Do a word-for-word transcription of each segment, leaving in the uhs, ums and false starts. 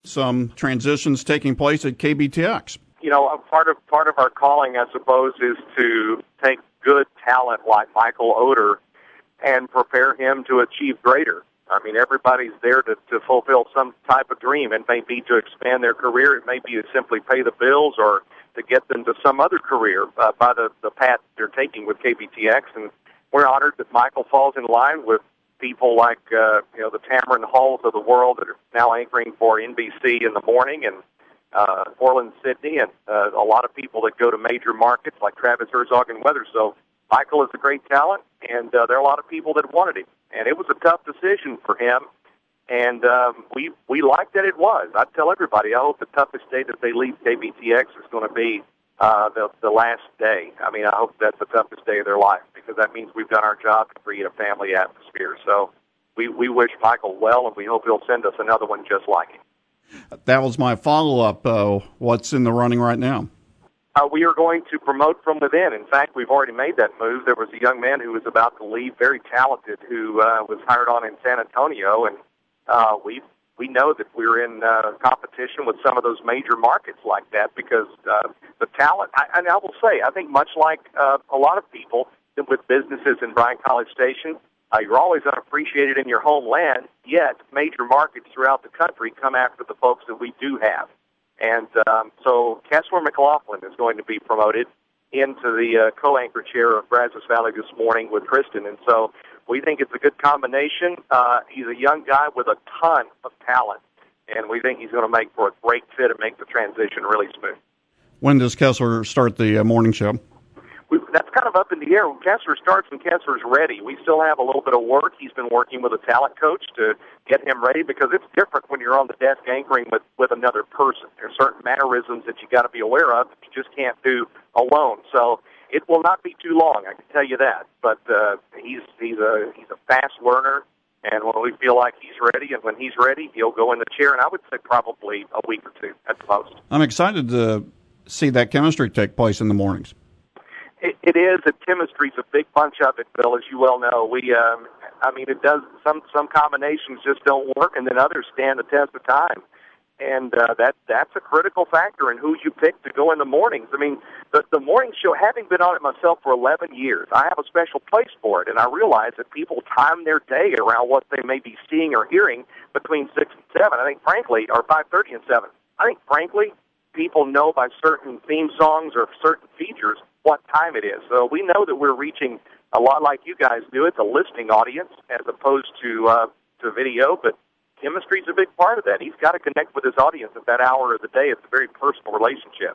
some transitions taking place at K B T X. You know, part of part of our calling, I suppose, is to take good talent like Michael Oder and prepare him to achieve greater. I mean, everybody's there to, to fulfill some type of dream. It may be to expand their career. It may be to simply pay the bills or to get them to some other career uh, by the, the path they're taking with K B T X. And we're honored that Michael falls in line with people like, uh, you know, the Tamron Halls of the world that are now anchoring for N B C in the morning, and uh, Orland Sydney, and uh, a lot of people that go to major markets like Travis Herzog and Weather. So Michael is a great talent, and uh, there are a lot of people that wanted him. And it was a tough decision for him, and um, we we like that it was. I tell everybody, I hope the toughest day that they leave K B T X is going to be uh, the, the last day. I mean, I hope that's the toughest day of their life, because that means we've done our job to create a family atmosphere. So we, we wish Michael well, and we hope he'll send us another one just like him. That was my follow-up. Uh, what's in the running right now? Uh, we are going to promote from within. In fact, we've already made that move. There was a young man who was about to leave, very talented, who uh, was hired on in San Antonio, and uh, we we know that we're in uh, competition with some of those major markets like that, because uh, the talent, I, and I will say, I think much like uh, a lot of people with businesses in Bryan College Station, uh, you're always unappreciated in your homeland, yet major markets throughout the country come after the folks that we do have. And um, so Kessler McLaughlin is going to be promoted into the uh, co-anchor chair of Brazos Valley this morning with Kristen. And so we think it's a good combination. Uh, he's a young guy with a ton of talent, and we think he's going to make for a great fit and make the transition really smooth. When does Kessler start the uh, morning show? We, that's kind of up in the air. When Kessler starts and Kessler's ready, we still have a little bit of work. He's been working with a talent coach to get him ready, because it's different when you're on the desk anchoring with, with another person. There's certain mannerisms that you got to be aware of that you just can't do alone. So it will not be too long, I can tell you that. But uh, he's he's a he's a fast learner, and when we feel like he's ready, and when he's ready, he'll go in the chair. And I would say probably a week or two at the most. I'm excited to see that chemistry take place in the mornings. It, it is. The chemistry's a big bunch of it, Bill, as you well know. We, um, I mean, it does. Some some combinations just don't work, and then others stand the test of time. And uh, that that's a critical factor in who you pick to go in the mornings. I mean, the the morning show, having been on it myself for eleven years, I have a special place for it, and I realize that people time their day around what they may be seeing or hearing between six and seven. I think, frankly, or five thirty and seven. I think, frankly, people know by certain theme songs or certain features what time it is. So we know that we're reaching a lot like you guys do. It's a listening audience as opposed to uh, to video, but chemistry's a big part of that. He's got to connect with his audience at that hour of the day. It's a very personal relationship.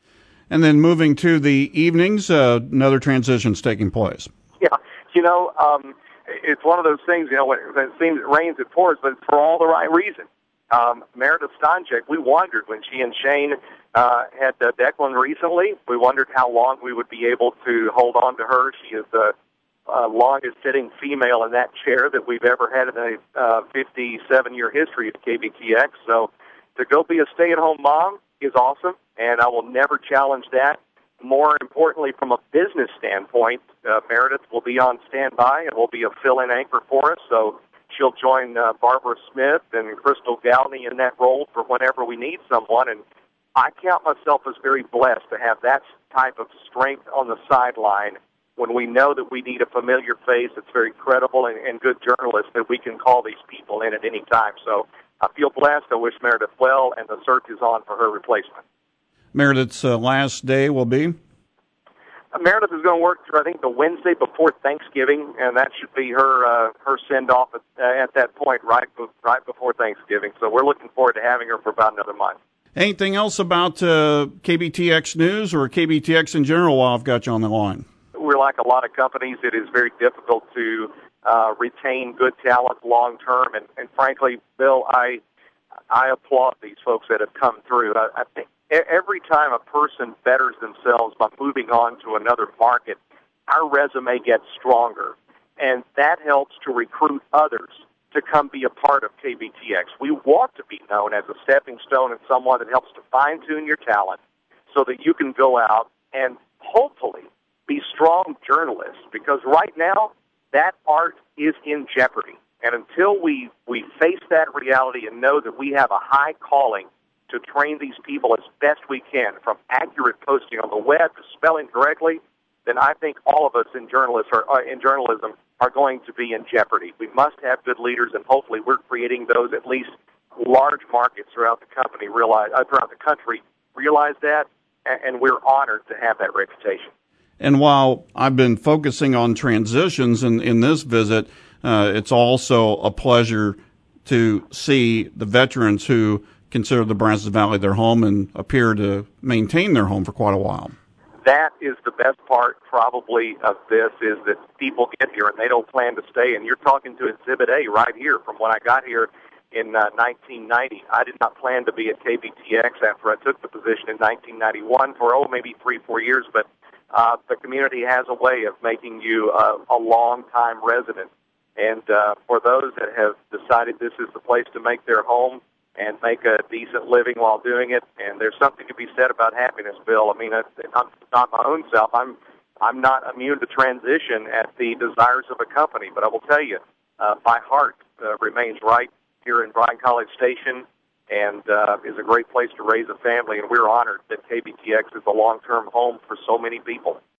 And then moving to the evenings, uh, another transition's taking place. Yeah, you know, um, it's one of those things, you know, when it seems it rains, it pours, but it's for all the right reason. Um, Meredith Stanczyk, we wondered when she and Shane uh, had uh, Declan recently, we wondered how long we would be able to hold on to her. She is the uh, longest-sitting female in that chair that we've ever had in a uh, fifty-seven-year history of K B T X. So to go be a stay-at-home mom is awesome, and I will never challenge that. More importantly, from a business standpoint, uh, Meredith will be on standby and will be a fill-in anchor for us. So she'll join uh, Barbara Smith and Crystal Galney in that role for whenever we need someone. And I count myself as very blessed to have that type of strength on the sideline when we know that we need a familiar face that's very credible and, and good journalist, that we can call these people in at any time. So I feel blessed. I wish Meredith well, and the search is on for her replacement. Meredith's uh, last day will be? Uh, Meredith is going to work through, I think, the Wednesday before Thanksgiving, and that should be her uh, her send-off at, uh, at that point, right, be- right before Thanksgiving. So we're looking forward to having her for about another month. Anything else about uh, K B T X News or K B T X in general while I've got you on the line? We're like a lot of companies. It is very difficult to uh, retain good talent long-term, and, and frankly, Bill, I I applaud these folks that have come through. I, I think every time a person betters themselves by moving on to another market, our resume gets stronger, and that helps to recruit others to come be a part of K B T X. We want to be known as a stepping stone and someone that helps to fine-tune your talent so that you can go out and hopefully be strong journalists, because right now that art is in jeopardy. And until we, we face that reality and know that we have a high calling to train these people as best we can, from accurate posting on the web to spelling correctly, then I think all of us in journalists are, uh, in journalism are going to be in jeopardy. We must have good leaders, and hopefully we're creating those. At least large markets throughout the company realize, uh, throughout the country realize that, and, and we're honored to have that reputation. And while I've been focusing on transitions in, in this visit, uh, it's also a pleasure to see the veterans who consider the Brazos Valley their home and appear to maintain their home for quite a while. That is the best part, probably, of this, is that people get here and they don't plan to stay. And you're talking to Exhibit A right here. From when I got here in uh, nineteen ninety, I did not plan to be at K B T X after I took the position in nineteen ninety-one for, oh, maybe three, four years. But uh, the community has a way of making you uh, a long-time resident. And uh, for those that have decided this is the place to make their home and make a decent living while doing it, and there's something to be said about happiness, Bill. I mean, I'm not my own self. I'm I'm not immune to transition at the desires of a company, but I will tell you, uh, my heart uh, remains right here in Bryan College Station, and uh, is a great place to raise a family, and we're honored that K B T X is a long-term home for so many people.